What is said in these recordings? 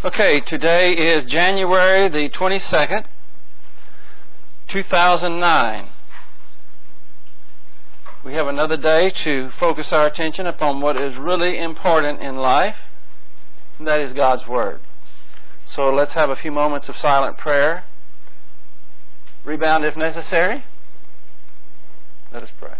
Okay, today is January the 22nd, 2009. We have another day to focus our attention upon what is really important in life, and that is God's Word. So let's have a few moments of silent prayer. Rebound if necessary. Let us pray.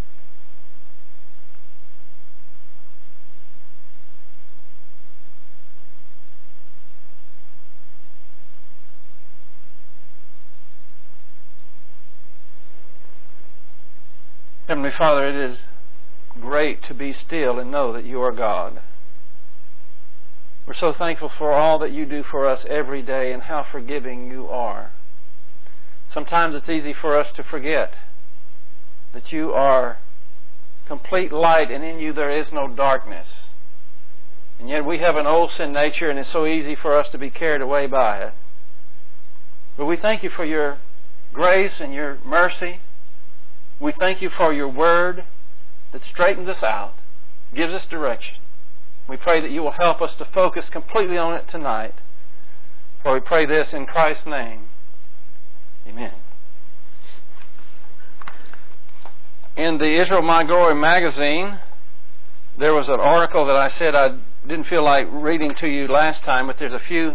Heavenly Father, it is great to be still and know that you are God. We're so thankful for all that you do for us every day and how forgiving you are. Sometimes it's easy for us to forget that you are complete light and in you there is no darkness. And yet we have an old sin nature and it's so easy for us to be carried away by it. But we thank you for your grace and your mercy. We thank you for your Word that straightens us out, gives us direction. We pray that you will help us to focus completely on it tonight. For we pray this in Christ's name. Amen. In the Israel My Glory magazine, there was an article that I said I didn't feel like reading to you last time, but there's a few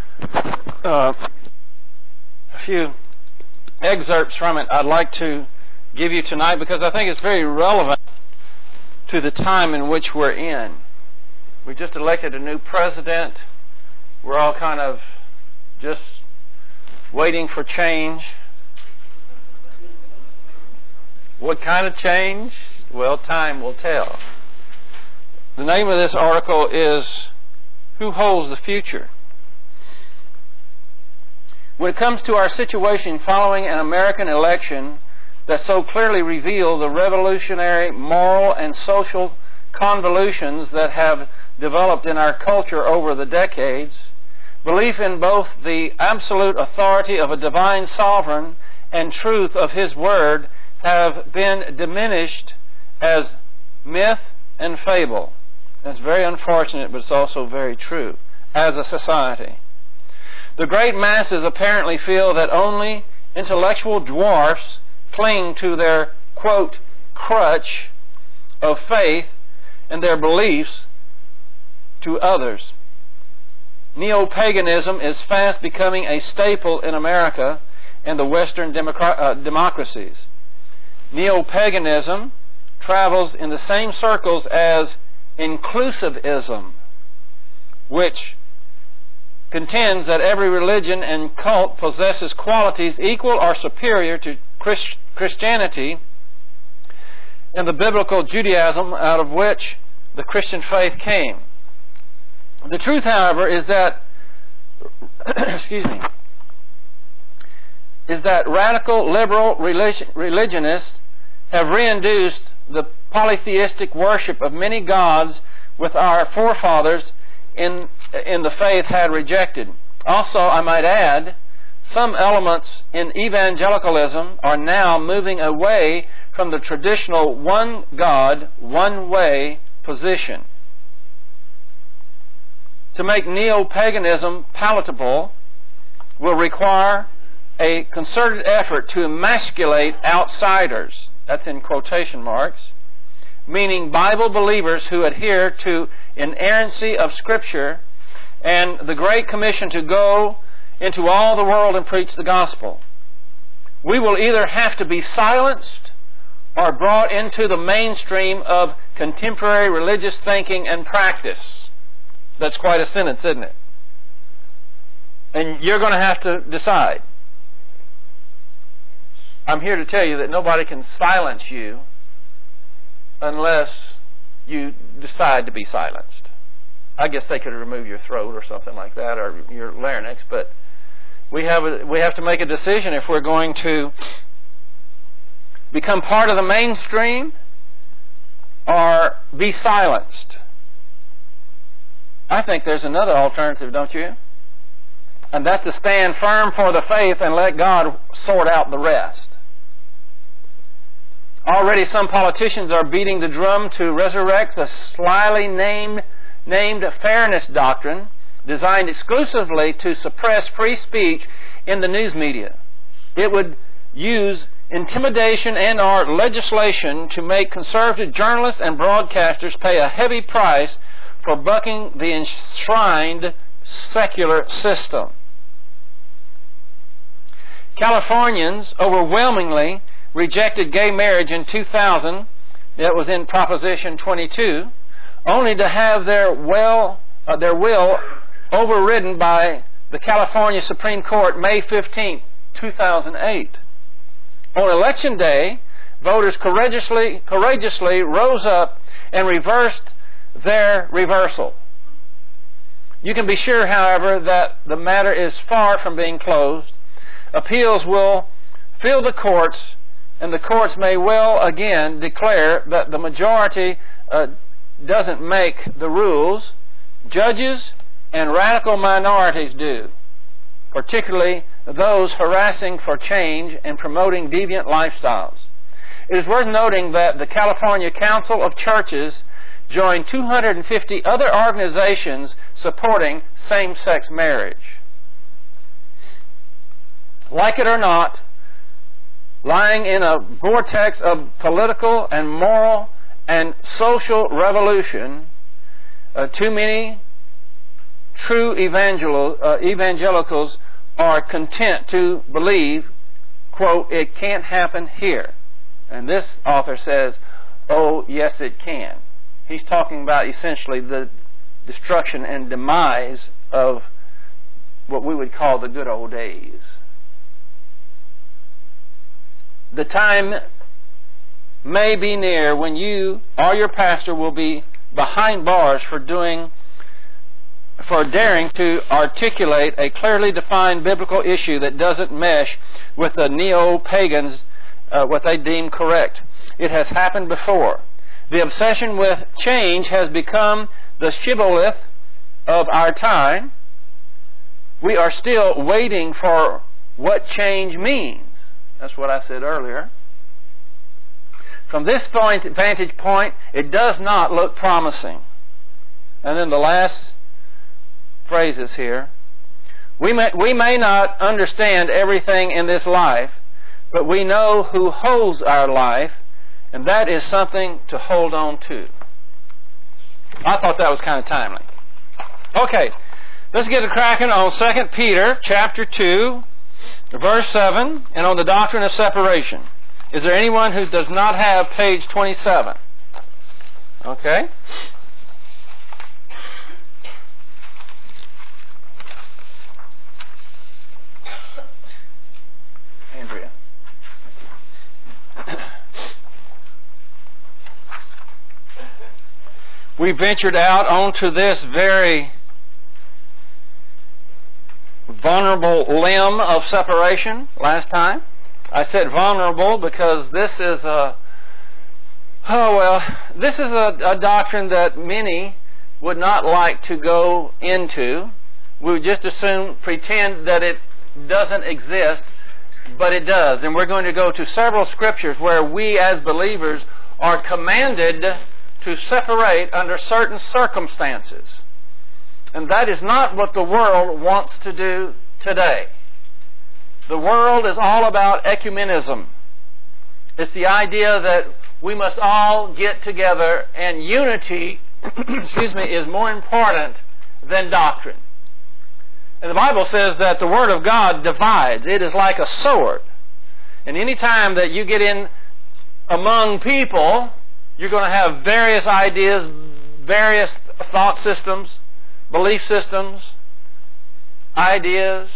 excerpts from it I'd like to give you tonight because I think it's very relevant to the time in which we're in. We just elected a new president. We're all kind of just waiting for change. What kind of change? Well, time will tell. The name of this article is Who Holds the Future? When it comes to our situation following an American election that so clearly reveal the revolutionary moral and social convolutions that have developed in our culture over the decades, belief in both the absolute authority of a divine sovereign and truth of His Word have been diminished as myth and fable. That's very unfortunate, but it's also very true as a society. The great masses apparently feel that only intellectual dwarfs cling to their, quote, crutch of faith and their beliefs to others. Neo-paganism is fast becoming a staple in America and the Western democracies. Neo-paganism travels in the same circles as inclusivism, which contends that every religion and cult possesses qualities equal or superior to Christianity and the biblical Judaism out of which the Christian faith came. The truth, however, is that radical liberal religionists have reintroduced the polytheistic worship of many gods which our forefathers in the faith had rejected. Also, I might add, some elements in evangelicalism are now moving away from the traditional one God, one way position. To make neo-paganism palatable will require a concerted effort to emasculate outsiders, that's in quotation marks, meaning Bible believers who adhere to inerrancy of Scripture and the Great Commission to go into all the world and preach the gospel. We will either have to be silenced or brought into the mainstream of contemporary religious thinking and practice. That's quite a sentence, isn't it? And you're going to have to decide. I'm here to tell you that nobody can silence you unless you decide to be silenced. I guess they could remove your throat or something like that, or your larynx, but we have to make a decision if we're going to become part of the mainstream or be silenced. I think there's another alternative, don't you? And that's to stand firm for the faith and let God sort out the rest. Already some politicians are beating the drum to resurrect the slyly named fairness doctrine designed exclusively to suppress free speech in the news media. It would use intimidation and or legislation to make conservative journalists and broadcasters pay a heavy price for bucking the enshrined secular system. Californians overwhelmingly rejected gay marriage in 2000. That was in Proposition 22, only to have their will overridden by the California Supreme Court May 15, 2008. On Election Day, voters courageously rose up and reversed their reversal. You can be sure, however, that the matter is far from being closed. Appeals will fill the courts, and the courts may well again declare that the majority doesn't make the rules. Judges and radical minorities do, particularly those harassing for change and promoting deviant lifestyles. It is worth noting that the California Council of Churches joined 250 other organizations supporting same-sex marriage. Like it or not, lying in a vortex of political and moral and social revolution, too many true evangelicals are content to believe, quote, it can't happen here. And this author says, oh, yes, it can. He's talking about essentially the destruction and demise of what we would call the good old days. The time may be near when you or your pastor will be behind bars for daring to articulate a clearly defined biblical issue that doesn't mesh with the neo-pagans, what they deem correct. It has happened before. The obsession with change has become the shibboleth of our time. We are still waiting for what change means. That's what I said earlier. From this vantage point, it does not look promising. And then the last phrases here. We may not understand everything in this life, but we know who holds our life, and that is something to hold on to. I thought that was kind of timely. Okay, let's get it cracking on 2 Peter chapter 2, verse 7, and on the doctrine of separation. Is there anyone who does not have page 27? Okay. Andrea. We ventured out onto this very vulnerable limb of separation last time. I said vulnerable because this is a doctrine that many would not like to go into. We would just as soon pretend that it doesn't exist, but it does. And we're going to go to several scriptures where we as believers are commanded to separate under certain circumstances. And that is not what the world wants to do today. The world is all about ecumenism. It's the idea that we must all get together and unity is more important than doctrine. And the Bible says that the Word of God divides. It is like a sword. And any time that you get in among people, you're going to have various ideas, various thought systems, belief systems, ideas.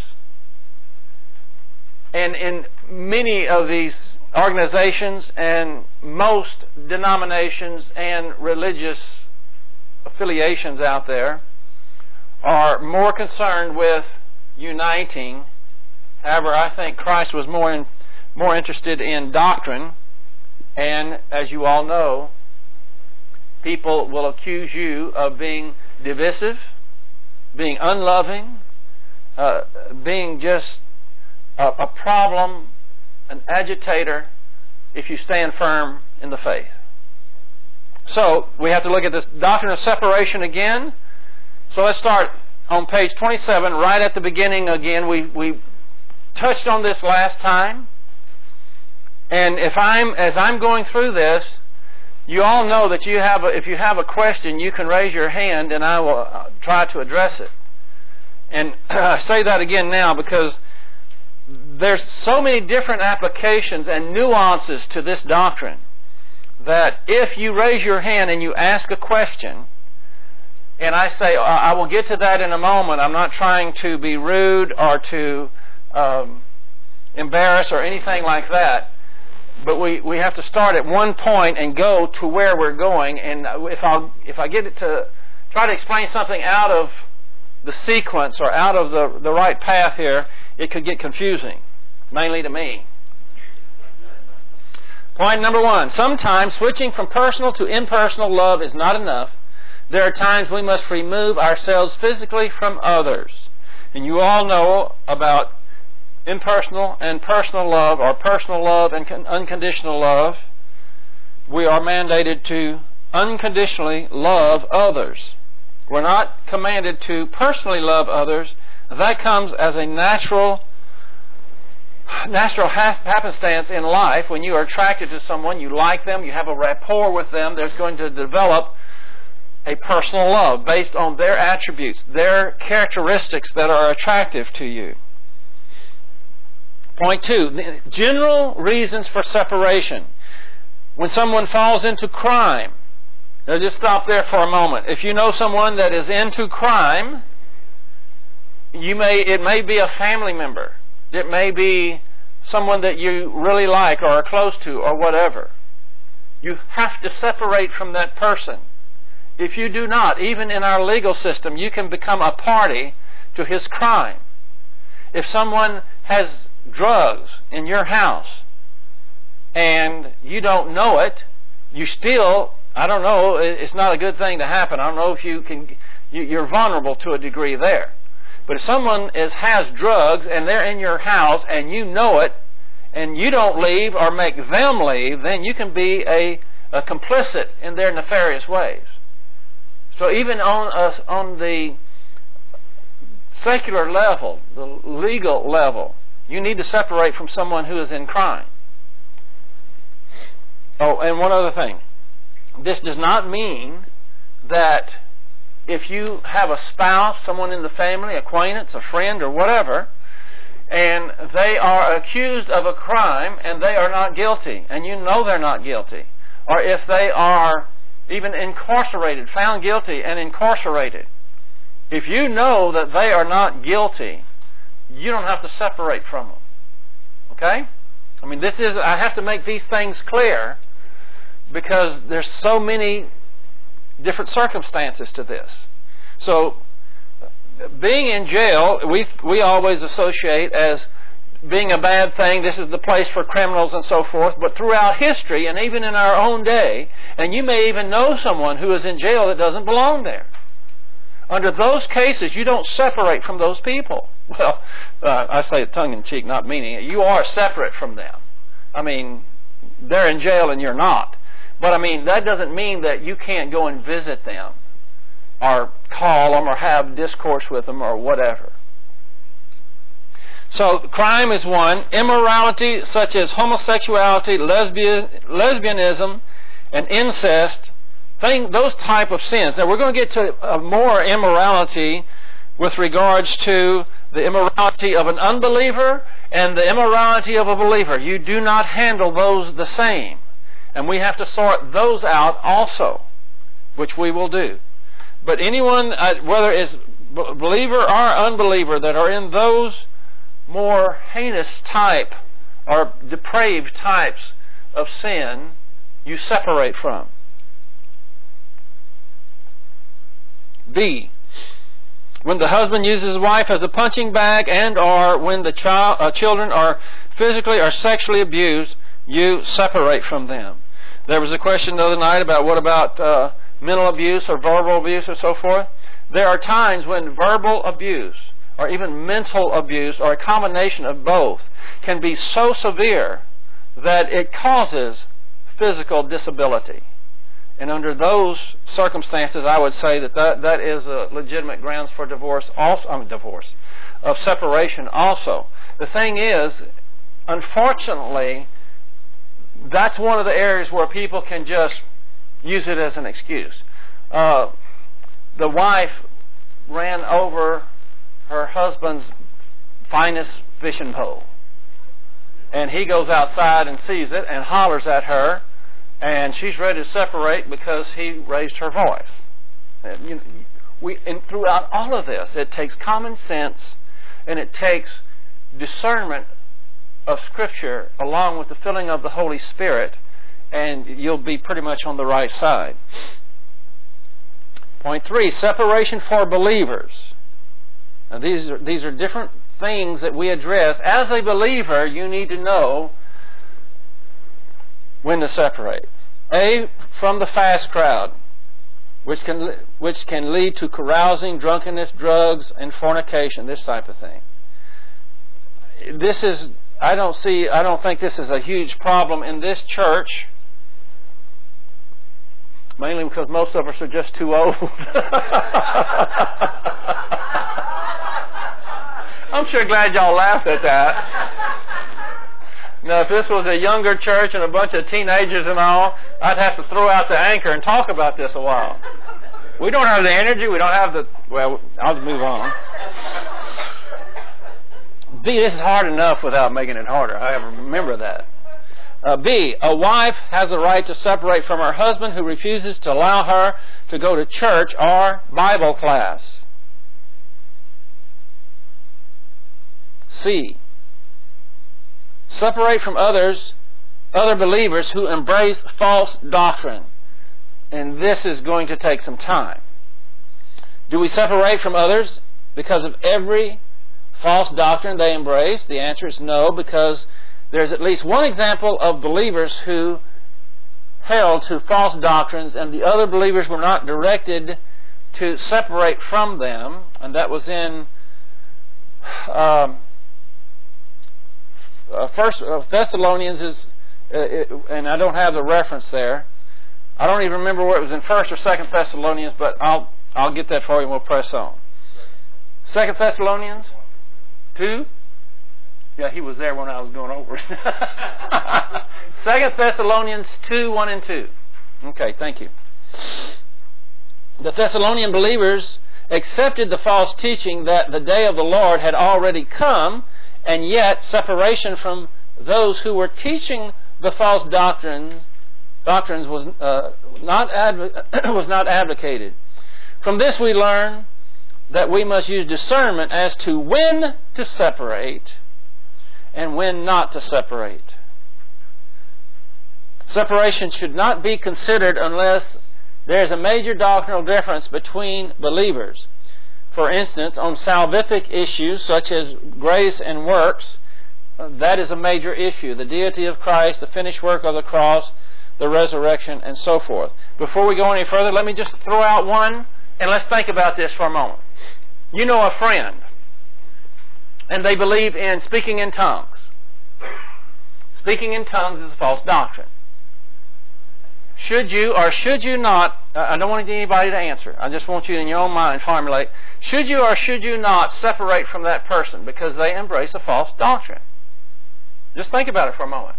And in many of these organizations and most denominations and religious affiliations out there are more concerned with uniting. However, I think Christ was more interested in doctrine. And as you all know, people will accuse you of being divisive, being unloving, being just a problem, an agitator, if you stand firm in the faith. So, we have to look at this doctrine of separation again. So let's start on page 27, right at the beginning again, we touched on this last time. And as I'm going through this, you all know that if you have a question, you can raise your hand and I will try to address it. And I say that again now because there's so many different applications and nuances to this doctrine that if you raise your hand and you ask a question, and I say, I will get to that in a moment, I'm not trying to be rude or to embarrass or anything like that, but we have to start at one point and go to where we're going. And if I get it to try to explain something out of the sequence or out of the right path here, it could get confusing, mainly to me. Point number 1. Sometimes switching from personal to impersonal love is not enough. There are times we must remove ourselves physically from others. And you all know about impersonal and personal love, or personal love and unconditional love. We are mandated to unconditionally love others. We're not commanded to personally love others. That comes as a natural happenstance in life. When you are attracted to someone, you like them, you have a rapport with them, there's going to develop a personal love based on their attributes, their characteristics that are attractive to you. Point 2, general reasons for separation. When someone falls into crime, now just stop there for a moment. If you know someone that is into crime, it may be a family member. It may be someone that you really like or are close to or whatever. You have to separate from that person. If you do not, even in our legal system, you can become a party to his crime. If someone has drugs in your house and you don't know it, you still, I don't know, it's not a good thing to happen. I don't know if you're vulnerable to a degree there. But if someone has drugs and they're in your house and you know it and you don't leave or make them leave, then you can be a complicit in their nefarious ways. So even on the secular level, the legal level, you need to separate from someone who is in crime. Oh, and one other thing. This does not mean that if you have a spouse, someone in the family, acquaintance, a friend, or whatever, and they are accused of a crime and they are not guilty, and you know they're not guilty, or if they are even incarcerated, found guilty and incarcerated, if you know that they are not guilty, you don't have to separate from them. Okay? I mean, I have to make these things clear because there's so many different circumstances to this. So, being in jail, we always associate as being a bad thing. This is the place for criminals and so forth. But throughout history, and even in our own day, and you may even know someone who is in jail that doesn't belong there. Under those cases, you don't separate from those people. Well, I say it tongue-in-cheek, not meaning it. You are separate from them. I mean, they're in jail and you're not. But I mean, that doesn't mean that you can't go and visit them or call them or have discourse with them or whatever. So, crime is one. Immorality such as homosexuality, lesbianism, and incest, those type of sins. Now, we're going to get to more immorality with regards to the immorality of an unbeliever and the immorality of a believer. You do not handle those the same. And we have to sort those out also, which we will do. But anyone, whether it's believer or unbeliever, that are in those more heinous type or depraved types of sin, you separate from. B. When the husband uses his wife as a punching bag and or when the children are physically or sexually abused, you separate from them. There was a question the other night about what about mental abuse or verbal abuse or so forth. There are times when verbal abuse or even mental abuse or a combination of both can be so severe that it causes physical disability. And under those circumstances, I would say that is a legitimate grounds for divorce. Of separation also. The thing is, unfortunately, that's one of the areas where people can just use it as an excuse. The wife ran over her husband's finest fishing pole. And he goes outside and sees it and hollers at her, and she's ready to separate because he raised her voice. And, and throughout all of this, it takes common sense and it takes discernment of Scripture along with the filling of the Holy Spirit, and you'll be pretty much on the right side. Point 3, separation for believers. Now these are different things that we address. As a believer, you need to know when to separate. A, from the fast crowd, which can lead to carousing, drunkenness, drugs, and fornication, this type of thing. I don't think this is a huge problem in this church, mainly because most of us are just too old. I'm sure glad y'all laughed at that. Now, if this was a younger church and a bunch of teenagers and all, I'd have to throw out the anchor and talk about this a while. We don't have the energy. We don't have the... Well, I'll move on. B, this is hard enough without making it harder. I remember that. B, a wife has the right to separate from her husband who refuses to allow her to go to church or Bible class. C, separate from other believers who embrace false doctrine. And this is going to take some time. Do we separate from others because of every false doctrine they embrace? The answer is no, because there's at least one example of believers who held to false doctrines and the other believers were not directed to separate from them, and that was in First Thessalonians and I don't have the reference there. I don't even remember where it was in 1st or 2nd Thessalonians, but I'll get that for you and we'll press on. 2nd Thessalonians 2? Yeah, he was there when I was going over it. 2nd Thessalonians 2, 1 and 2. Okay, thank you. The Thessalonian believers accepted the false teaching that the day of the Lord had already come, and yet separation from those who were teaching the false doctrines was not advocated. From this we learn that we must use discernment as to when to separate and when not to separate. Separation should not be considered unless there is a major doctrinal difference between believers. For instance, on salvific issues such as grace and works, that is a major issue. The deity of Christ, the finished work of the cross, the resurrection, and so forth. Before we go any further, let me just throw out one, and let's think about this for a moment. You know a friend, and they believe in speaking in tongues. Speaking in tongues is a false doctrine. Should you or should you not, I don't want anybody to answer, I just want you in your own mind formulate, should you or should you not separate from that person because they embrace a false doctrine? Just think about it for a moment.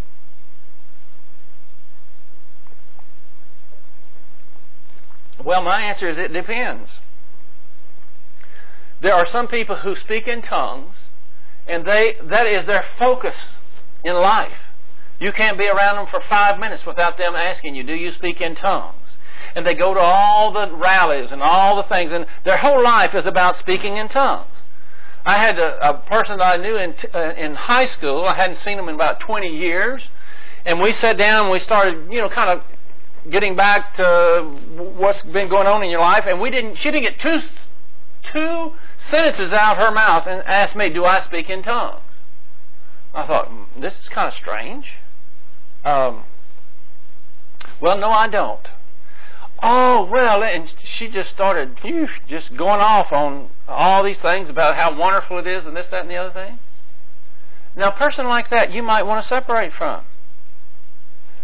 Well, my answer is it depends. There are some people who speak in tongues, and that is their focus in life. You can't be around them for 5 minutes without them asking you, do you speak in tongues? And they go to all the rallies and all the things, and their whole life is about speaking in tongues. I had a person that I knew in high school. I hadn't seen him in about 20 years. And we sat down and we started, kind of getting back to what's been going on in your life. And she didn't get two sentences out of her mouth and asked me, do I speak in tongues? I thought, this is kind of strange. Well, no, I don't. Oh, well, and she just started just going off on all these things about how wonderful it is and this, that, and the other thing. Now, a person like that you might want to separate from.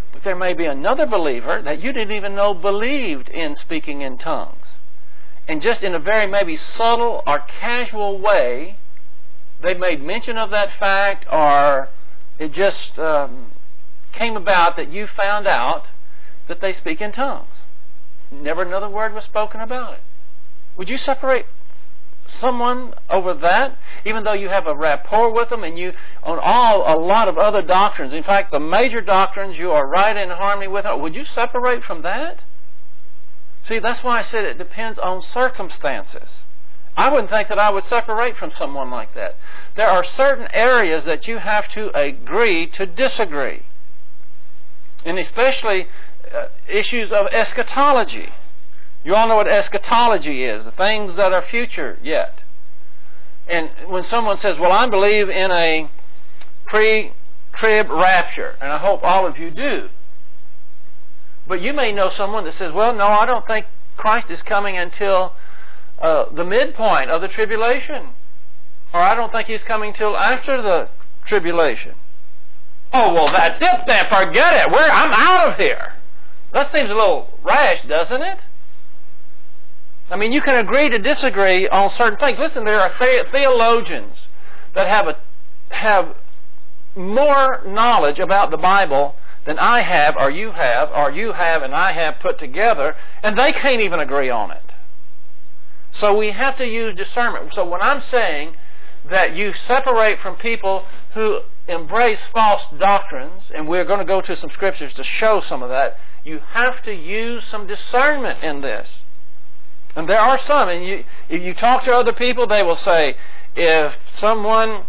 But there may be another believer that you didn't even know believed in speaking in tongues. And just in a very maybe subtle or casual way, they made mention of that fact, or it just came about that you found out that they speak in tongues. Never another word was spoken about it. Would you separate someone over that, even though you have a rapport with them and you on a lot of other doctrines? In fact, the major doctrines you are right in harmony with. Would you separate from that? See, that's why I said it depends on circumstances. I wouldn't think that I would separate from someone like that. There are certain areas that you have to agree to disagree. And especially issues of eschatology. You all know what eschatology is, the things that are future yet. And when someone says, well, I believe in a pre-trib rapture, and I hope all of you do. But you may know someone that says, well, no, I don't think Christ is coming until the midpoint of the tribulation. Or I don't think He's coming till after the tribulation. Oh, well, that's it then. Forget it. I'm out of here. That seems a little rash, doesn't it? I mean, you can agree to disagree on certain things. Listen, there are theologians that have more knowledge about the Bible than I have, or you have, and I have put together, and they can't even agree on it. So we have to use discernment. So when I'm saying that you separate from people who embrace false doctrines, and we're going to go to some scriptures to show some of that, you have to use some discernment in this. And there are some, and if you talk to other people, they will say, if someone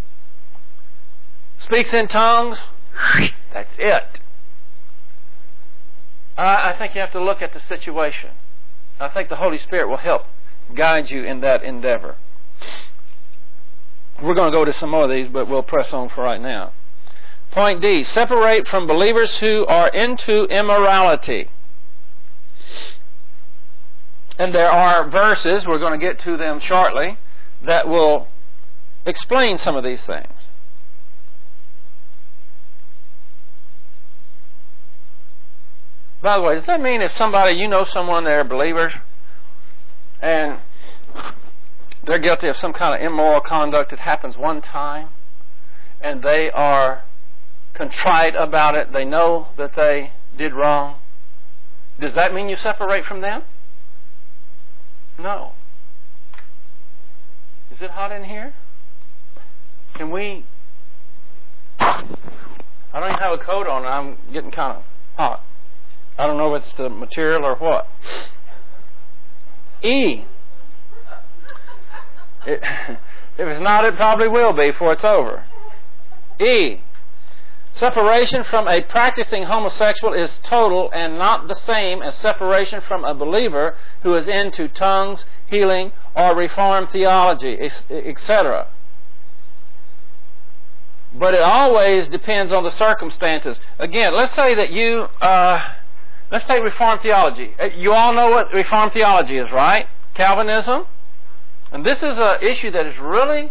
speaks in tongues, that's it. I think you have to look at the situation. I think the Holy Spirit will help guide you in that endeavor. We're going to go to some more of these, but we'll press on for right now. Point D, separate from believers who are into immorality. And there are verses, we're going to get to them shortly, that will explain some of these things. By the way, does that mean if somebody, you know someone, they're believers, and they're guilty of some kind of immoral conduct that happens one time, and they are contrite about it, they know that they did wrong, does that mean you separate from them? No. Is it hot in here? Can we... I don't even have a coat on, I'm getting kind of hot. I don't know if it's the material or what. E. If it's not, it probably will be before it's over. E. Separation from a practicing homosexual is total and not the same as separation from a believer who is into tongues, healing, or Reformed theology, etc. But it always depends on the circumstances. Again, let's say that you... let's take Reformed theology. You all know what Reformed theology is, right? Calvinism. And this is an issue that is really,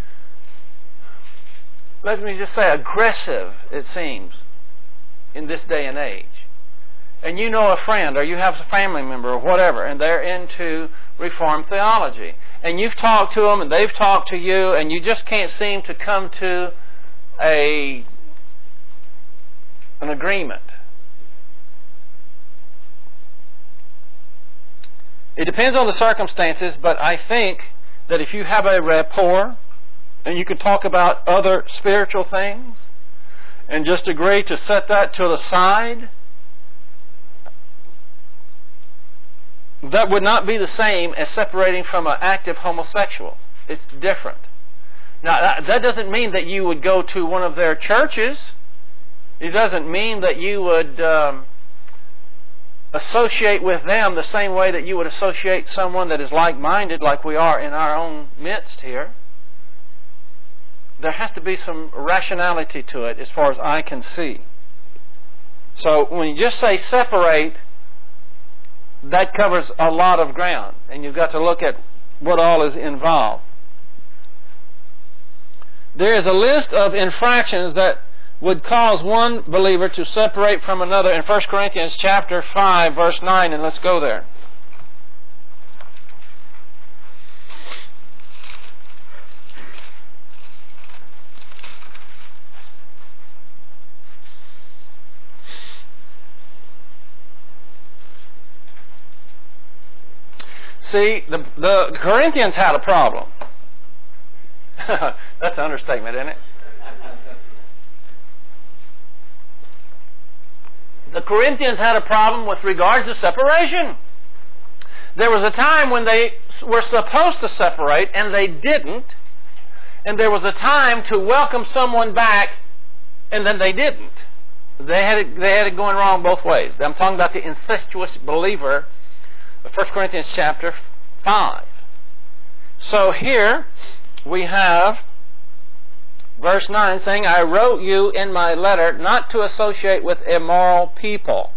let me just say, aggressive, it seems, in this day and age. And you know a friend, or you have a family member, or whatever, and they're into Reformed theology. And you've talked to them, and they've talked to you, and you just can't seem to come to an agreement. It depends on the circumstances, but I think that if you have a rapport and you can talk about other spiritual things and just agree to set that to the side, that would not be the same as separating from an active homosexual. It's different. Now, that doesn't mean that you would go to one of their churches. It doesn't mean that you would... associate with them the same way that you would associate someone that is like-minded, like we are in our own midst here. There has to be some rationality to it as far as I can see. So when you just say separate, that covers a lot of ground, and you've got to look at what all is involved. There is a list of infractions that would cause one believer to separate from another in 1 Corinthians chapter 5, verse 9, and let's go there. See, the Corinthians had a problem. That's an understatement, isn't it? The Corinthians had a problem with regards to separation. There was a time when they were supposed to separate and they didn't. And there was a time to welcome someone back and then they didn't. They had it going wrong both ways. I'm talking about the incestuous believer of 1 Corinthians chapter 5. So here we have verse 9 saying, I wrote you in my letter not to associate with immoral people.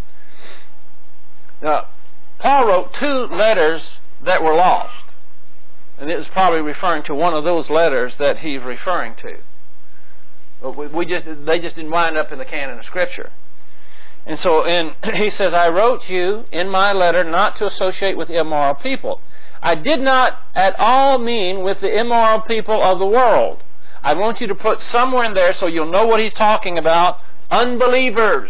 Now, Paul wrote 2 letters that were lost. And it was probably referring to one of those letters that he's referring to. They just didn't wind up in the canon of Scripture. And so he says, I wrote you in my letter not to associate with immoral people. I did not at all mean with the immoral people of the world. I want you to put somewhere in there so you'll know what he's talking about. Unbelievers.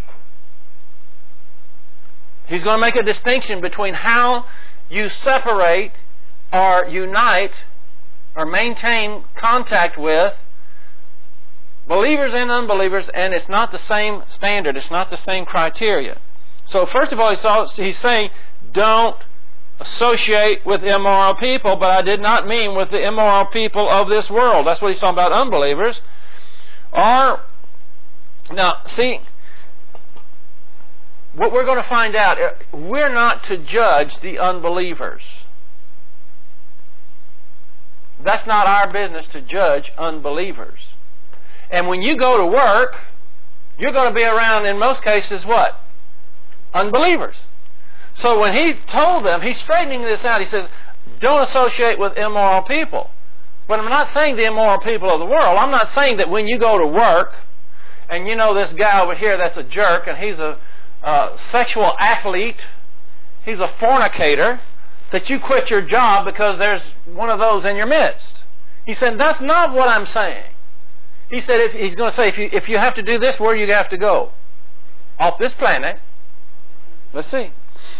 He's going to make a distinction between how you separate or unite or maintain contact with believers and unbelievers, and it's not the same standard. It's not the same criteria. So first of all, he's saying, don't associate with immoral people, but I did not mean with the immoral people of this world. That's what he's talking about, unbelievers. Now, see, what we're going to find out, we're not to judge the unbelievers. That's not our business to judge unbelievers. And when you go to work, you're going to be around, in most cases, what? Unbelievers. So when he told them, he's straightening this out. He says, don't associate with immoral people. But I'm not saying the immoral people of the world. I'm not saying that when you go to work, and you know this guy over here that's a jerk, and he's a sexual athlete, he's a fornicator, that you quit your job because there's one of those in your midst. He said, that's not what I'm saying. He said, he's going to say, if you have to do this, where do you have to go? Off this planet. Let's see.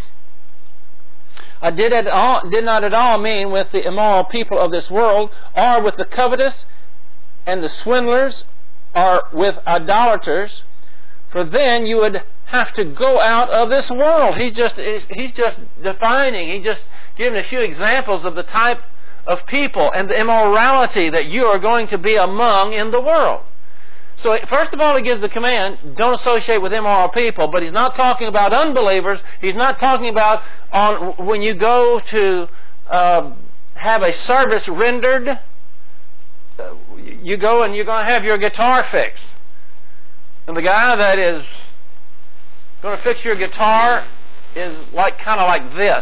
I did not at all mean with the immoral people of this world, or with the covetous and the swindlers, or with idolaters, for then you would have to go out of this world. He's just defining, he's just giving a few examples of the type of people and the immorality that you are going to be among in the world. So first of all, he gives the command, don't associate with immoral people, but he's not talking about unbelievers. He's not talking about when you go to have a service rendered, you go and you're going to have your guitar fixed. And the guy that is going to fix your guitar is kind of like this.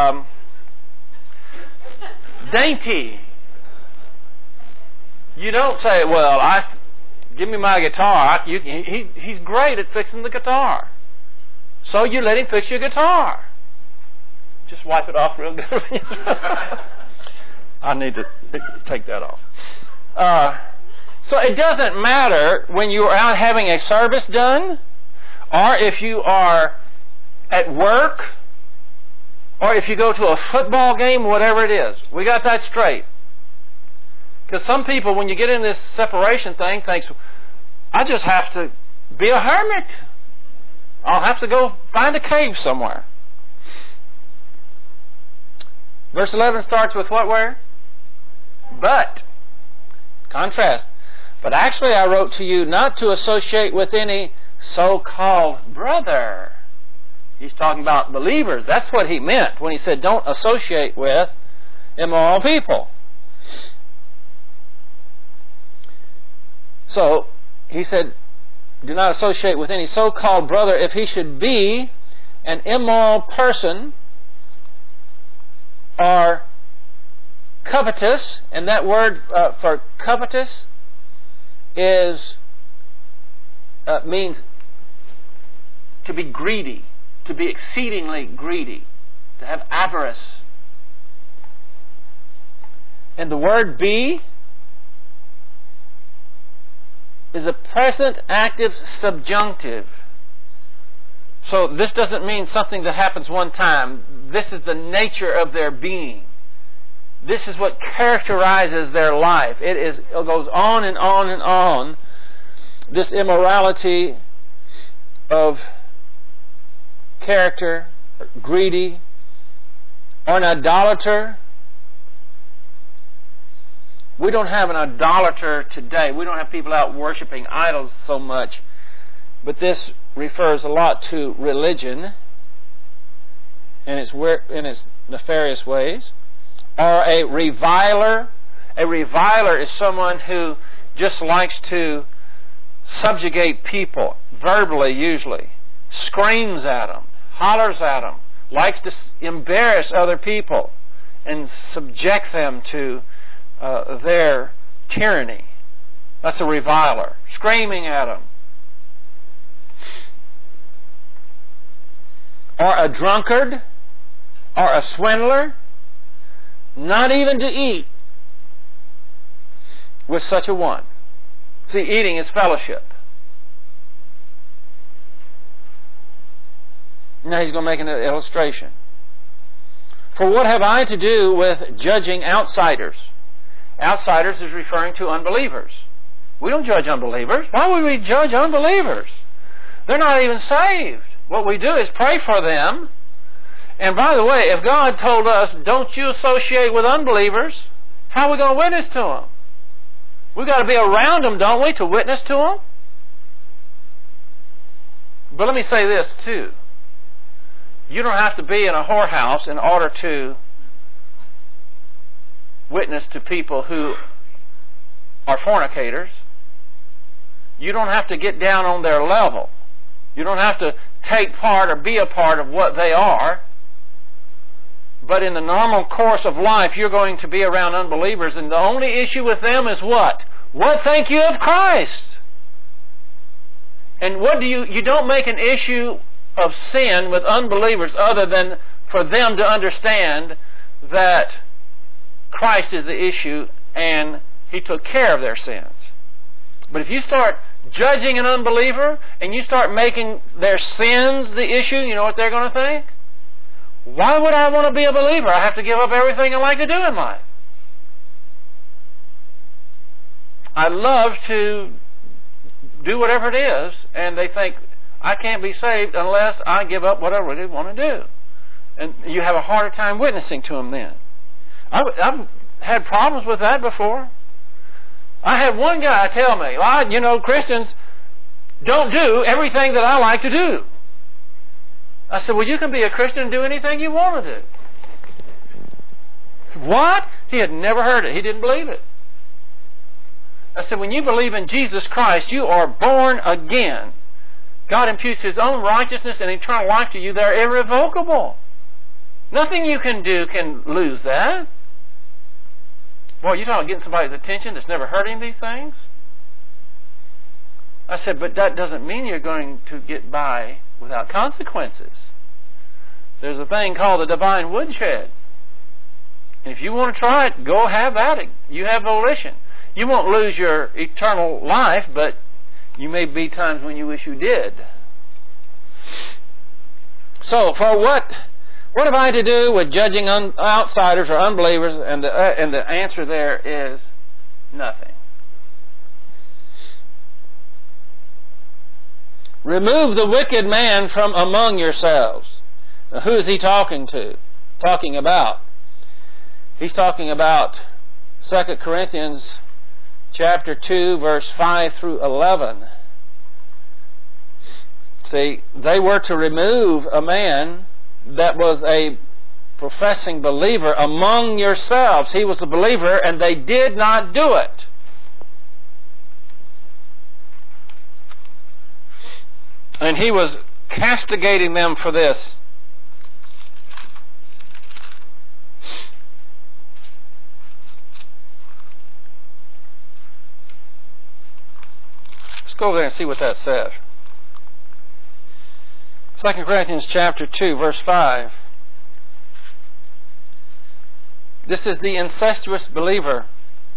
Dainty. You don't say, well, give me my guitar. He's great at fixing the guitar. So you let him fix your guitar. Just wipe it off real good. I need to take that off. So it doesn't matter when you are out having a service done, or if you are at work, or if you go to a football game, whatever it is. We got that straight. Because some people, when you get in this separation thing, thinks, I just have to be a hermit. I'll have to go find a cave somewhere. Verse 11 starts with what, where? But. Contrast. But actually I wrote to you not to associate with any so-called brother. He's talking about believers. That's what he meant when he said don't associate with immoral people. So he said do not associate with any so-called brother if he should be an immoral person or covetous. And that word for covetous is means to be greedy, to be exceedingly greedy, to have avarice. And the word be is a present active subjunctive. So this doesn't mean something that happens one time. This is the nature of their being. This is what characterizes their life. It goes on and on and on. This immorality of character, greedy, or an idolater. We don't have an idolater today. We don't have people out worshiping idols so much. But this refers a lot to religion in its nefarious ways. Or a reviler. A reviler is someone who just likes to subjugate people, verbally usually, screams at them, hollers at them, likes to embarrass other people and subject them to their tyranny. That's a reviler, screaming at them. Or a drunkard, or a swindler, not even to eat with such a one. See, eating is fellowship. Now he's going to make an illustration. For what have I to do with judging outsiders? Outsiders is referring to unbelievers. We don't judge unbelievers. Why would we judge unbelievers? They're not even saved. What we do is pray for them. And by the way, if God told us, don't you associate with unbelievers, how are we going to witness to them? We've got to be around them, don't we, to witness to them? But let me say this, too. You don't have to be in a whorehouse in order to witness to people who are fornicators. You don't have to get down on their level. You don't have to take part or be a part of what they are. But in the normal course of life, you're going to be around unbelievers, and the only issue with them is what? What think you of Christ? And what do you don't make an issue of sin with unbelievers other than for them to understand that Christ is the issue and He took care of their sins. But if you start judging an unbeliever and you start making their sins the issue, you know what they're going to think? Why would I want to be a believer? I have to give up everything I like to do in life. I love to do whatever it is, and they think, I can't be saved unless I give up what I really want to do. And you have a harder time witnessing to them then. I've had problems with that before. I had one guy tell me, well, Christians don't do everything that I like to do. I said, well, you can be a Christian and do anything you want to do. What? He had never heard it. He didn't believe it. I said, when you believe in Jesus Christ, you are born again. God imputes His own righteousness and eternal life to you. They're irrevocable. Nothing you can do can lose that. Boy, you're talking about getting somebody's attention that's never heard any of these things? I said, but that doesn't mean you're going to get by without consequences. There's a thing called the divine woodshed. And if you want to try it, go have at it. You have volition. You won't lose your eternal life, but you may be times when you wish you did. So, for what have I to do with judging outsiders or unbelievers? And the answer there is nothing. Remove the wicked man from among yourselves. Now, who is he talking to? Talking about? He's talking about 2 Corinthians chapter 2, verse 5 through 11. See, they were to remove a man that was a professing believer among yourselves. He was a believer and they did not do it. And he was castigating them for this. go there and see what that says. 2 Corinthians chapter 2, verse 5. This is the incestuous believer.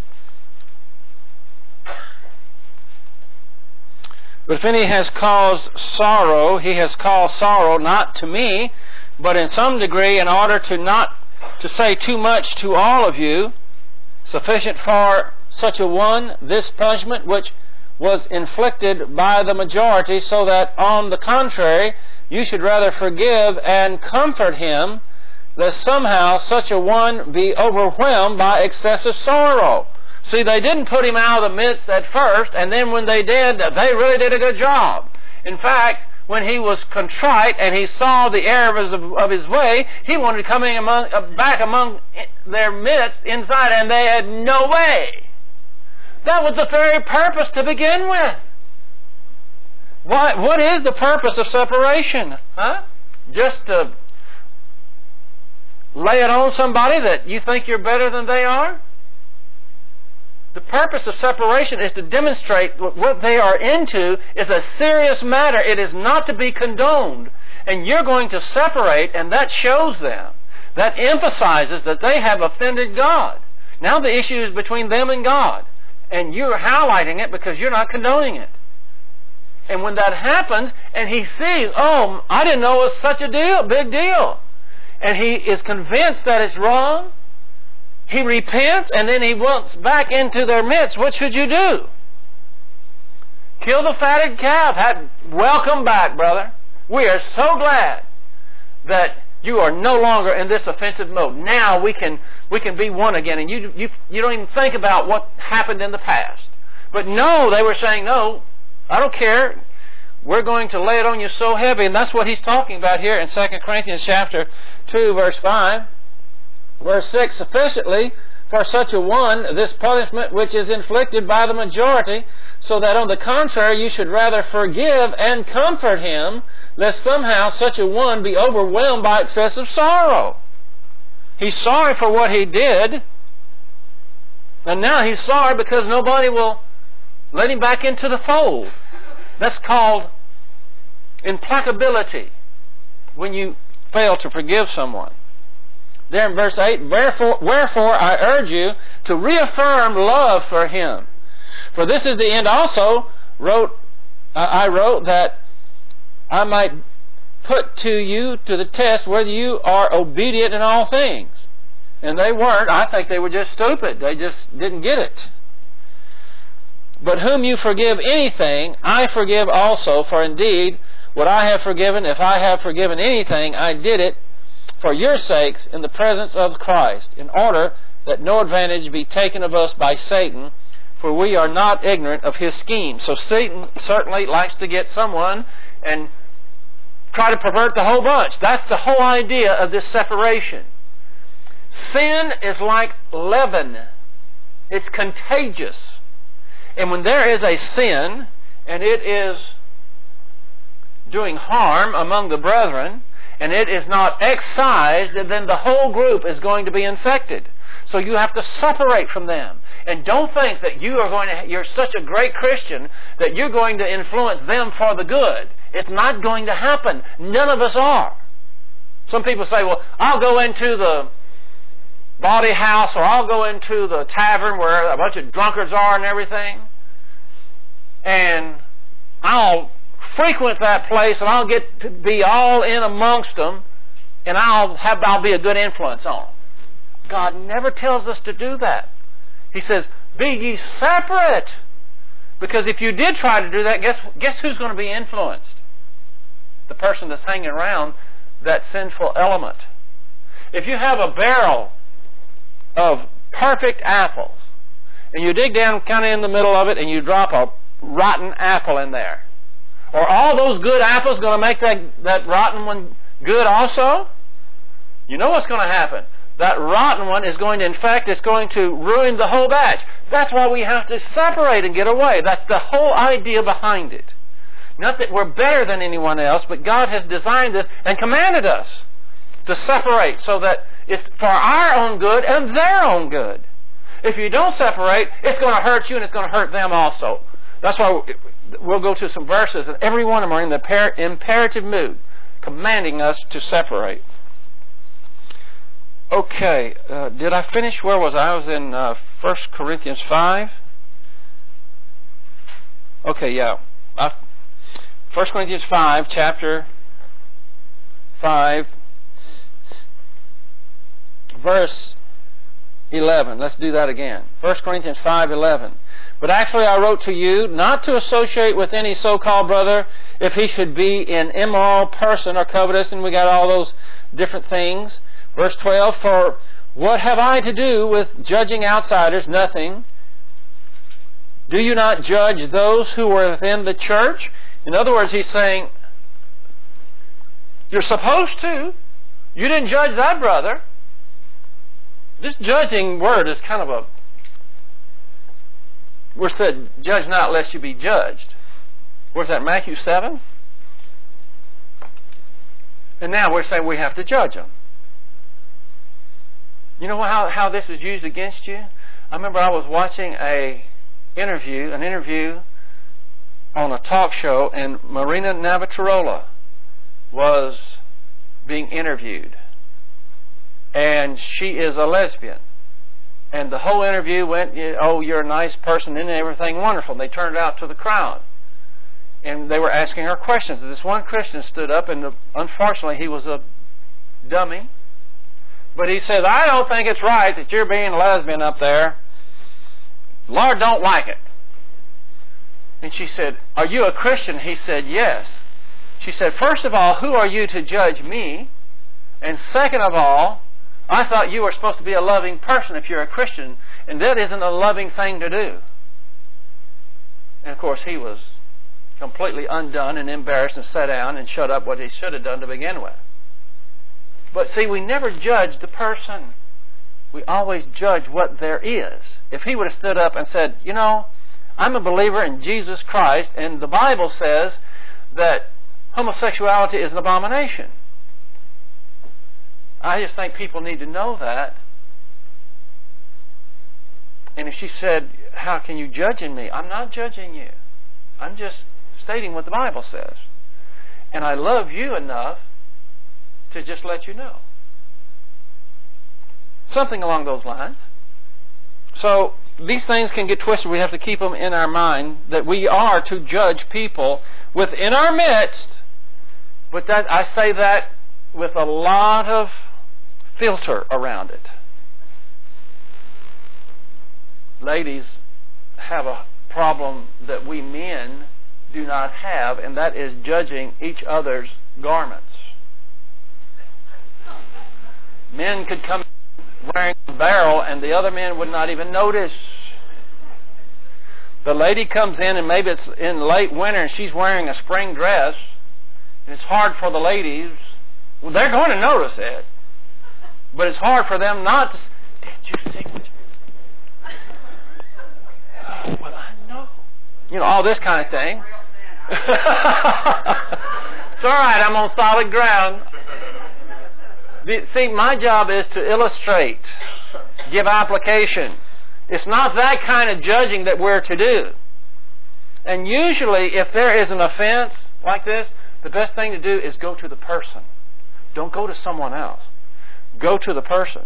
But if any has caused sorrow, he has caused sorrow not to me, but in some degree in order to not to say too much to all of you, sufficient for such a one, this punishment which was inflicted by the majority, so that on the contrary, you should rather forgive and comfort him, lest somehow such a one be overwhelmed by excessive sorrow. See, they didn't put him out of the midst at first, and then when they did, they really did a good job. In fact, when he was contrite and he saw the error of his way, he wanted to come in back among their midst inside, and they had no way. That was the very purpose to begin with. What is the purpose of separation? Just to lay it on somebody that you think you're better than they are? The purpose of separation is to demonstrate what they are into is a serious matter. It is not to be condoned. And you're going to separate, and that shows them. That emphasizes that they have offended God. Now the issue is between them and God. And you're highlighting it because you're not condoning it. And when that happens, and he sees, oh, I didn't know it was such a big deal. And he is convinced that it's wrong. He repents, and then he wants back into their midst. What should you do? Kill the fatted calf. Welcome back, brother. We are so glad that you are no longer in this offensive mode. Now we can be one again, and you don't even think about what happened in the past. But no, they were saying, no, I don't care. We're going to lay it on you so heavy, and that's what he's talking about here in 2 Corinthians chapter 2, verse 5. Verse 6, sufficiently for such a one, this punishment which is inflicted by the majority, so that on the contrary you should rather forgive and comfort him, lest somehow such a one be overwhelmed by excessive sorrow. He's sorry for what he did, and now he's sorry because nobody will let him back into the fold. That's called implacability, when you fail to forgive someone. There in verse 8, wherefore I urge you to reaffirm love for him. For this is the end also, I wrote that I might put to you to the test whether you are obedient in all things. And they weren't. I think they were just stupid. They just didn't get it. But whom you forgive anything, I forgive also. For indeed, what I have forgiven, if I have forgiven anything, I did it for your sakes in the presence of Christ, in order that no advantage be taken of us by Satan, for we are not ignorant of his schemes. So Satan certainly likes to get someone and try to pervert the whole bunch. That's the whole idea of this separation. Sin is like leaven. It's contagious. And when there is a sin, and it is doing harm among the brethren, and it is not excised, then the whole group is going to be infected. So you have to separate from them. And don't think that you're such a great Christian that you're going to influence them for the good. It's not going to happen. None of us are. Some people say, well, I'll go into the bawdy house, or I'll go into the tavern where a bunch of drunkards are and everything, and I'll frequent that place, and I'll get to be all in amongst them, and I'll be a good influence on them. God never tells us to do that. He says, be ye separate. Because if you did try to do that, guess who's going to be influenced? The person that's hanging around that sinful element. If you have a barrel of perfect apples, and you dig down kind of in the middle of it, and you drop a rotten apple in there, are all those good apples going to make that rotten one good also? You know what's going to happen. That rotten one is going to, in fact, it's going to ruin the whole batch. That's why we have to separate and get away. That's the whole idea behind it. Not that we're better than anyone else, but God has designed us and commanded us to separate so that it's for our own good and their own good. If you don't separate, it's going to hurt you and it's going to hurt them also. That's why we'll go to some verses, and every one of them are in the imperative mood, commanding us to separate. Okay, did I finish? Where was I? I was in 1 Corinthians 5. Okay, yeah. 1 Corinthians 5, chapter 5, verse 11. Let's do that again. 1 Corinthians 5:11. But actually I wrote to you not to associate with any so-called brother if he should be an immoral person or covetous, and we got all those different things. Verse 12, for what have I to do with judging outsiders? Nothing. Do you not judge those who are within the church? In other words, he's saying, you're supposed to. You didn't judge that brother. This judging word is kind of a... We're said, judge not lest you be judged. Where's that, Matthew 7? And now we're saying we have to judge them. You know how this is used against you? I remember I was watching an interview on a talk show, and Marina Navratilova was being interviewed. And she is a lesbian. And the whole interview went, oh, you're a nice person and everything wonderful. And they turned it out to the crowd. And they were asking her questions. This one Christian stood up, and unfortunately he was a dummy. But he said, I don't think it's right that you're being a lesbian up there. The Lord don't like it. And she said, are you a Christian? He said, yes. She said, first of all, who are you to judge me? And second of all, I thought you were supposed to be a loving person if you're a Christian, and that isn't a loving thing to do. And of course he was completely undone and embarrassed and sat down and shut up what he should have done to begin with. But see, we never judge the person. We always judge what there is. If he would have stood up and said, you know, I'm a believer in Jesus Christ, and the Bible says that homosexuality is an abomination. I just think people need to know that. And if she said, how can you judge me? I'm not judging you. I'm just stating what the Bible says. And I love you enough to just let you know. Something along those lines. So these things can get twisted. We have to keep them in our mind that we are to judge people within our midst. But that I say that with a lot of filter around it. Ladies have a problem that we men do not have, and that is judging each other's garments. Men could come wearing a barrel and the other men would not even notice. The lady comes in and maybe it's in late winter and she's wearing a spring dress, and it's hard for the ladies. Well, they're going to notice it, but it's hard for them not to. Did you see what? Oh, well, I know. You know, all this kind of thing. It's all right. I'm on solid ground. See, my job is to illustrate, give application. It's not that kind of judging that we're to do. And usually, if there is an offense like this, the best thing to do is go to the person. Don't go to someone else. Go to the person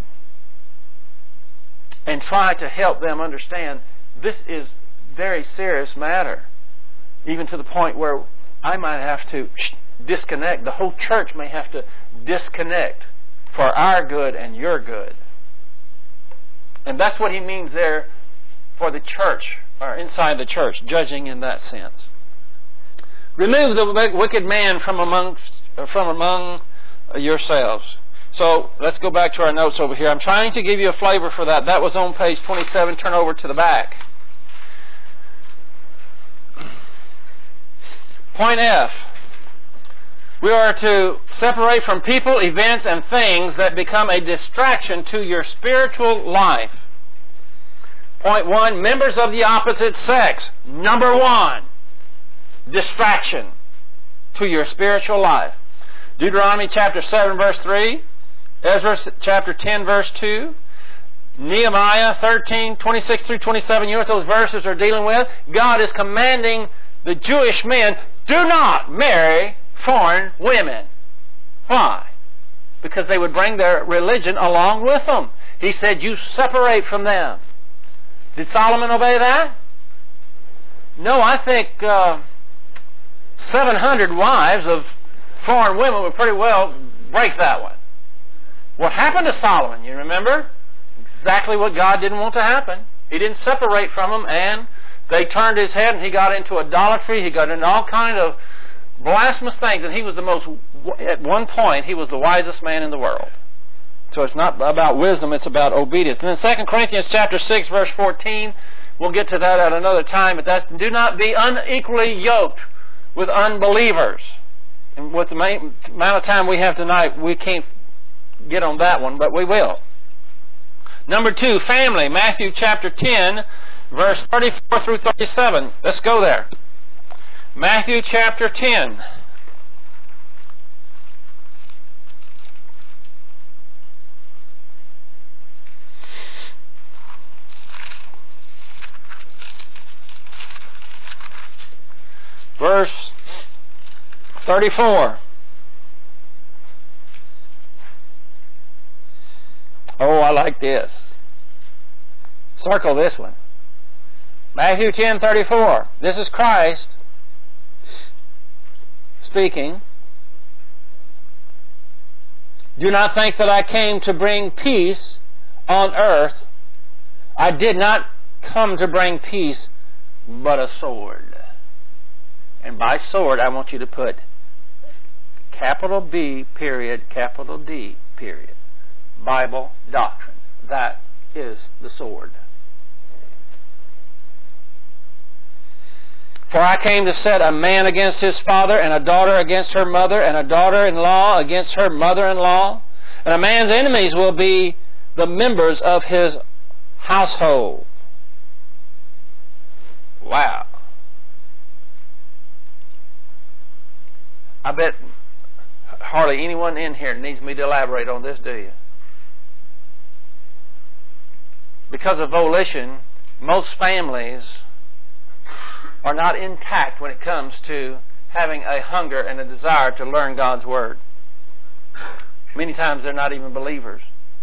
and try to help them understand this is a very serious matter, even to the point where I might have to disconnect. The whole church may have to disconnect for our good and your good. And that's what he means there for the church, or inside the church, judging in that sense. Remove the wicked man from among yourselves. So let's go back to our notes over here. I'm trying to give you a flavor for that. That was on page 27. Turn over to the back. Point F. We are to separate from people, events, and things that become a distraction to your spiritual life. Point 1. Members of the opposite sex. Number 1. Distraction to your spiritual life. Deuteronomy chapter 7 verse 3. Ezra chapter 10 verse 2. Nehemiah 13, 26 through 27, you know what those verses are dealing with? God is commanding the Jewish men, do not marry foreign women. Why? Because they would bring their religion along with them. He said, you separate from them. Did Solomon obey that? No, I think 700 wives of foreign women would pretty well break that one. What happened to Solomon, you remember? Exactly what God didn't want to happen. He didn't separate from them, and they turned his head, and he got into idolatry. He got into all kind of blasphemous things, and he was at one point, he was the wisest man in the world. So it's not about wisdom, it's about obedience. And then 2 Corinthians chapter 6, verse 14, we'll get to that at another time, but that's, do not be unequally yoked with unbelievers. And with the amount of time we have tonight, we can't get on that one, but we will. Number 2, family. Matthew chapter 10, verse 34 through 37. Let's go there. Matthew chapter 10. Verse 34. Oh, I like this. Circle this one. Matthew 10:34. This is Christ speaking. Do not think that I came to bring peace on earth. I did not come to bring peace, but a sword. And by sword, I want you to put capital B, period, capital D, period. Bible doctrine. That is the sword. For I came to set a man against his father, and a daughter against her mother, and a daughter-in-law against her mother-in-law. And a man's enemies will be the members of his household. Wow. I bet hardly anyone in here needs me to elaborate on this, do you? Because of volition, most families are not intact when it comes to having a hunger and a desire to learn God's Word. Many times they're not even believers.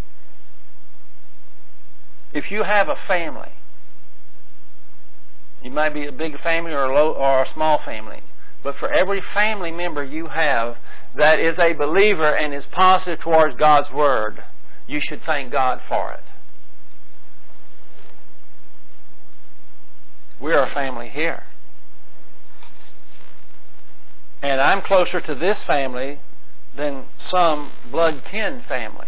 If you have a family, you might be a big family or a small family, but for every family member you have that is a believer and is positive towards God's Word, you should thank God for it. We're a family here. And I'm closer to this family than some blood kin family.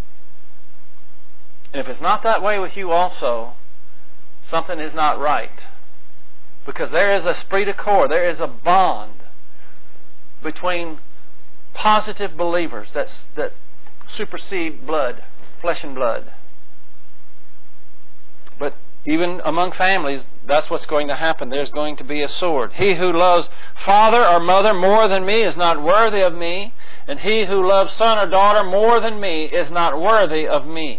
And if it's not that way with you also, something is not right. Because there is a esprit de corps, there is a bond between positive believers that supersede blood, flesh and blood. But even among families, that's what's going to happen. There's going to be a sword. He who loves father or mother more than me is not worthy of me, and he who loves son or daughter more than me is not worthy of me.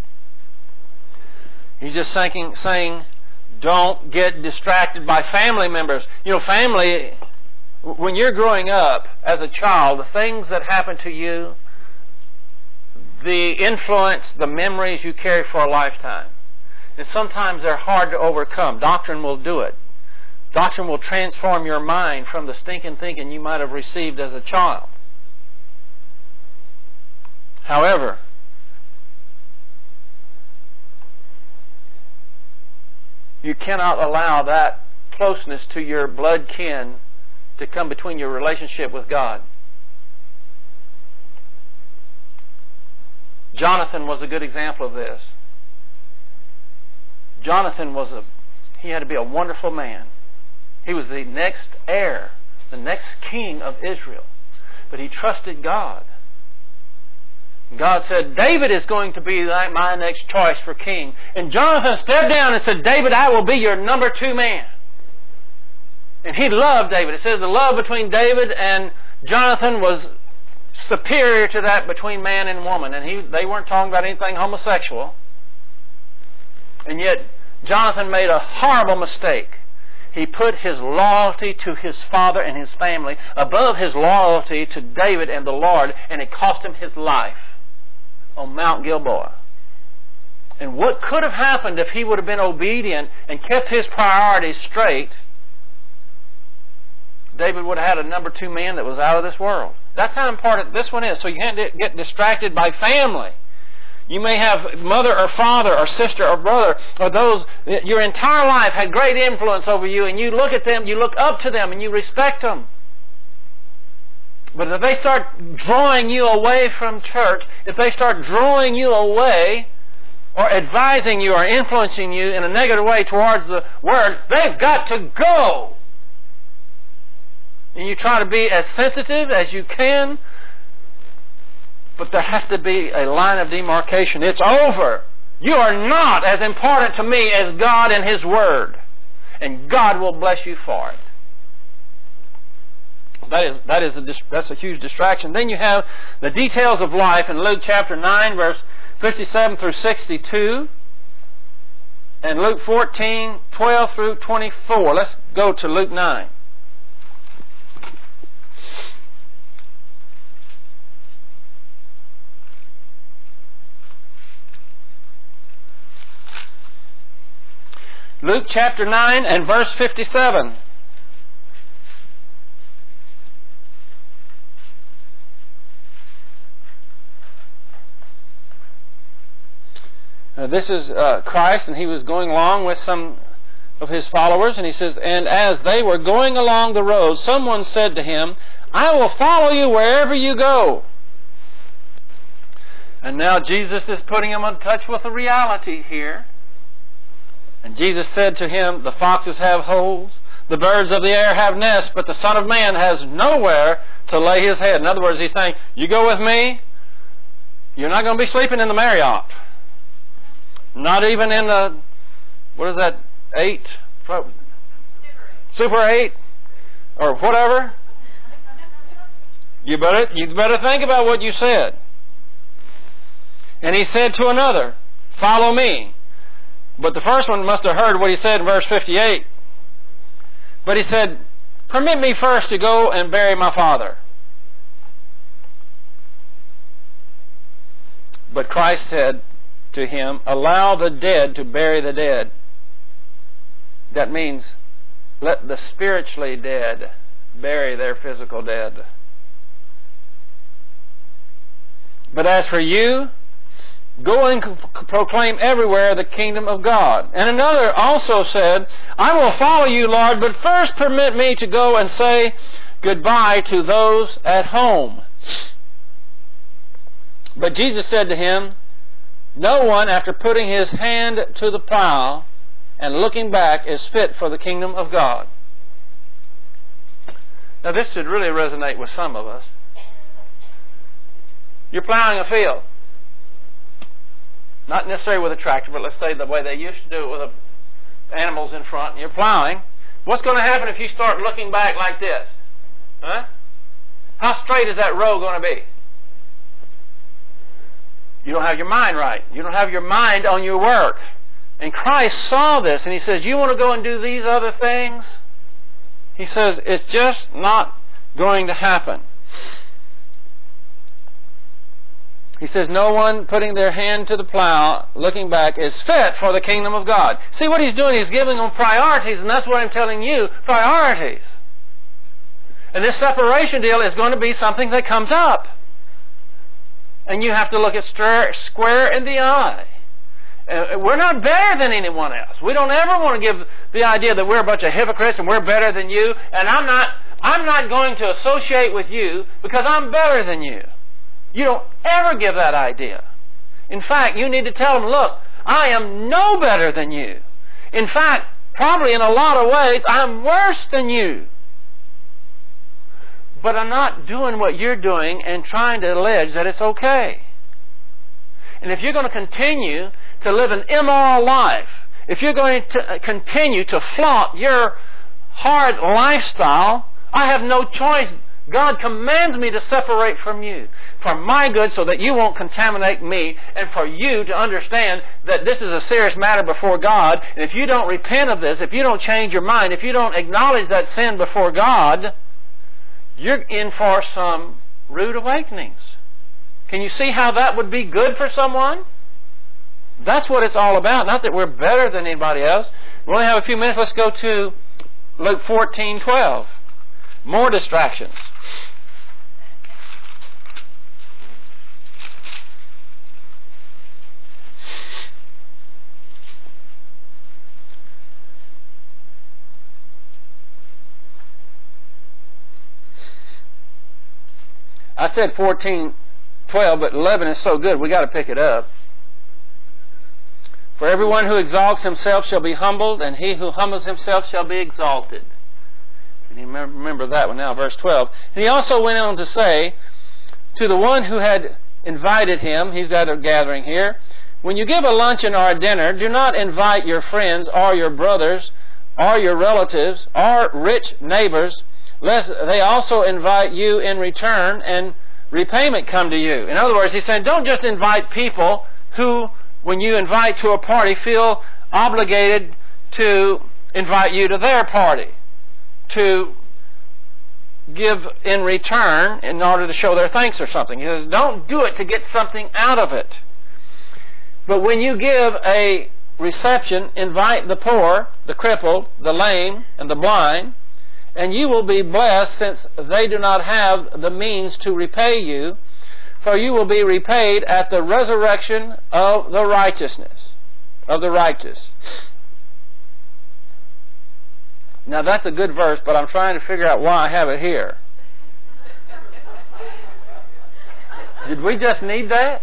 He's just saying, don't get distracted by family members. You know, family, when you're growing up as a child, the things that happen to you, the influence, the memories you carry for a lifetime. And sometimes they're hard to overcome. Doctrine will do it. Doctrine will transform your mind from the stinking thinking you might have received as a child. However, you cannot allow that closeness to your blood kin to come between your relationship with God. Jonathan was a good example of this. Jonathan he had to be a wonderful man. He was the next heir, the next king of Israel. But he trusted God. God said, David is going to be my next choice for king. And Jonathan stepped down and said, David, I will be your number 2 man. And he loved David. It says the love between David and Jonathan was superior to that between man and woman. And they weren't talking about anything homosexual. And yet, Jonathan made a horrible mistake. He put his loyalty to his father and his family above his loyalty to David and the Lord, and it cost him his life on Mount Gilboa. And what could have happened if he would have been obedient and kept his priorities straight? David would have had a number 2 man that was out of this world. That's how important this one is. So you can't get distracted by family. You may have mother or father or sister or brother or those your entire life had great influence over you, and you look at them, you look up to them, and you respect them. But if they start drawing you away from church, if they start drawing you away or advising you or influencing you in a negative way towards the Word, they've got to go. And you try to be as sensitive as you can, but there has to be a line of demarcation. It's over. You are not as important to me as God and His Word. And God will bless you for it. That's a huge distraction. Then you have the details of life in Luke chapter 9, verse 57 through 62. And Luke 14, 12 through 24. Let's go to Luke 9. Luke chapter 9 and verse 57. This is Christ, and He was going along with some of His followers, and He says, "And as they were going along the road, someone said to Him, 'I will follow you wherever you go.'" And now Jesus is putting him in touch with a reality here. And Jesus said to him, "The foxes have holes, the birds of the air have nests, but the Son of Man has nowhere to lay His head." In other words, He's saying, you go with me, you're not going to be sleeping in the Marriott. Not even in the, what is that, 8? Super 8? Or whatever. You better think about what you said. And He said to another, "Follow me." But the first one must have heard what He said in verse 58. But He said, "Permit me first to go and bury my father." But Christ said to him, "Allow the dead to bury the dead." That means let the spiritually dead bury their physical dead. "But as for you, go and proclaim everywhere the kingdom of God." And another also said, "I will follow you, Lord, but first permit me to go and say goodbye to those at home." But Jesus said to him, "No one, after putting his hand to the plow and looking back, is fit for the kingdom of God." Now this should really resonate with some of us. You're plowing a field. Not necessarily with a tractor, but let's say the way they used to do it with the animals in front, and you're plowing. What's going to happen if you start looking back like this? Huh? How straight is that row going to be? You don't have your mind right. You don't have your mind on your work. And Christ saw this, and He says, "You want to go and do these other things?" He says, it's just not going to happen. He says, "No one putting their hand to the plow, looking back, is fit for the kingdom of God." See what He's doing? He's giving them priorities, and that's what I'm telling you, priorities. And this separation deal is going to be something that comes up. And you have to look it square in the eye. We're not better than anyone else. We don't ever want to give the idea that we're a bunch of hypocrites and we're better than you, and I'm not going to associate with you because I'm better than you. You don't ever give that idea. In fact, you need to tell them, "Look, I am no better than you. In fact, probably in a lot of ways, I'm worse than you. But I'm not doing what you're doing and trying to allege that it's okay." And if you're going to continue to live an immoral life, if you're going to continue to flaunt your hard lifestyle, I have no choice. God commands me to separate from you for my good so that you won't contaminate me and for you to understand that this is a serious matter before God. And if you don't repent of this, if you don't change your mind, if you don't acknowledge that sin before God, you're in for some rude awakenings. Can you see how that would be good for someone? That's what it's all about. Not that we're better than anybody else. We only have a few minutes. Let's go to Luke 14:12. More distractions. I said 14:12, but 11 is so good, we got to pick it up. For everyone who exalts himself shall be humbled, and he who humbles himself shall be exalted. And you remember that one now, verse 12. And he also went on to say, to the one who had invited him, he's at a gathering here, when you give a luncheon or a dinner, do not invite your friends or your brothers or your relatives or rich neighbors, lest they also invite you in return and repayment come to you. In other words, he's saying, don't just invite people who, when you invite to a party, feel obligated to invite you to their party, to give in return in order to show their thanks or something. He says, don't do it to get something out of it. But when you give a reception, invite the poor, the crippled, the lame, and the blind, and you will be blessed, since they do not have the means to repay you, for you will be repaid at the resurrection of the righteousness, of the righteous. Now that's a good verse, but I'm trying to figure out why I have it here. Did we just need that?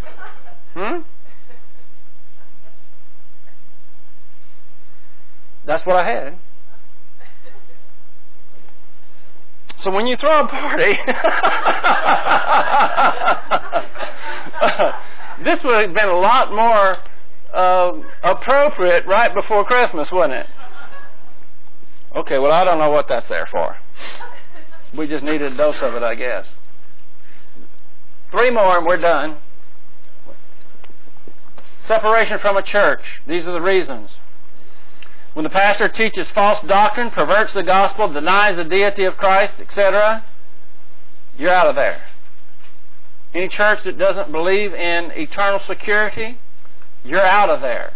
That's what I had. So when you throw a party, this would have been a lot more appropriate right before Christmas, wouldn't it? Okay, well, I don't know what that's there for. We just needed a dose of it, I guess. 3 more and we're done. Separation from a church. These are the reasons. When the pastor teaches false doctrine, perverts the gospel, denies the deity of Christ, etc., you're out of there. Any church that doesn't believe in eternal security, you're out of there.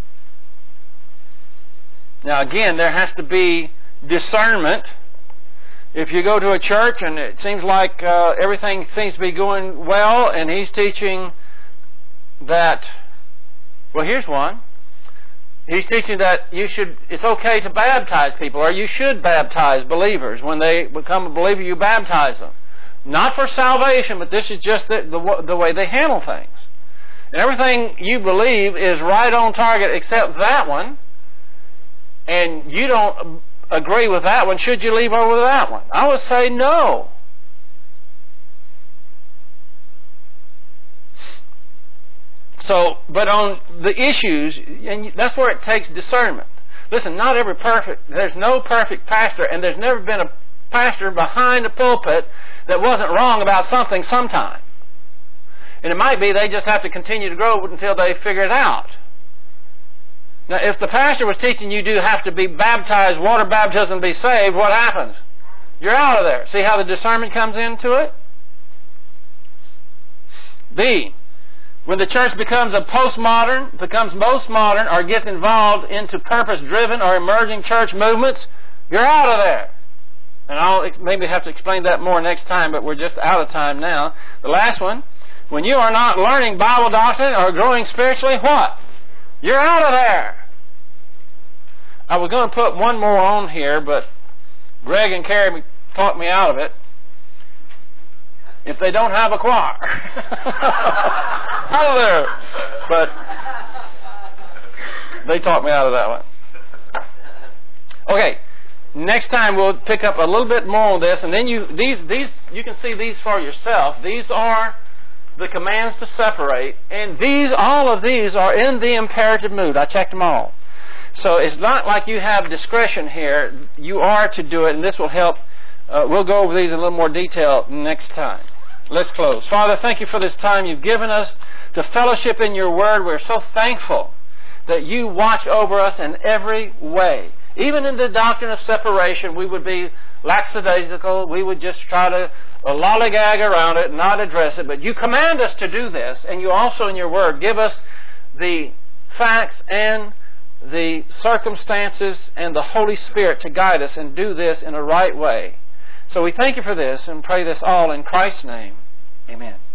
Now again, there has to be discernment. If you go to a church and it seems like everything seems to be going well, and he's teaching that, well, here's one. He's teaching that it's okay to baptize people, or you should baptize believers. When they become a believer, you baptize them. Not for salvation, but this is just the way they handle things. And everything you believe is right on target except that one, and you don't agree with that one. Should you leave over that one? I would say no. So, but on the issues, and that's where it takes discernment. Listen, there's no perfect pastor, and there's never been a pastor behind the pulpit that wasn't wrong about something sometime. And it might be they just have to continue to grow until they figure it out. Now, if the pastor was teaching you do have to be baptized, water baptism, to be saved, what happens? You're out of there. See how the discernment comes into it? B, when the church becomes most modern, or gets involved into purpose-driven or emerging church movements, you're out of there. And I'll maybe have to explain that more next time, but we're just out of time now. The last one, when you are not learning Bible doctrine or growing spiritually, what? You're out of there. I was going to put one more on here, but Greg and Carrie talked me out of it. If they don't have a choir. Out of there. But they talked me out of that one. Okay. Next time we'll pick up a little bit more on this, and then you can see these for yourself. These are the commands to separate, and all of these are in the imperative mood. I checked them all. So it's not like you have discretion here. You are to do it, and this will help we'll go over these in a little more detail next time. Let's close. Father, thank you for this time you've given us to fellowship in your word. We're so thankful that you watch over us in every way. Even in the doctrine of separation, we would be lackadaisical. We would just try to lollygag around it and not address it. But you command us to do this, and you also in your word give us the facts and the circumstances and the Holy Spirit to guide us and do this in a right way. So we thank you for this and pray this all in Christ's name. Amen.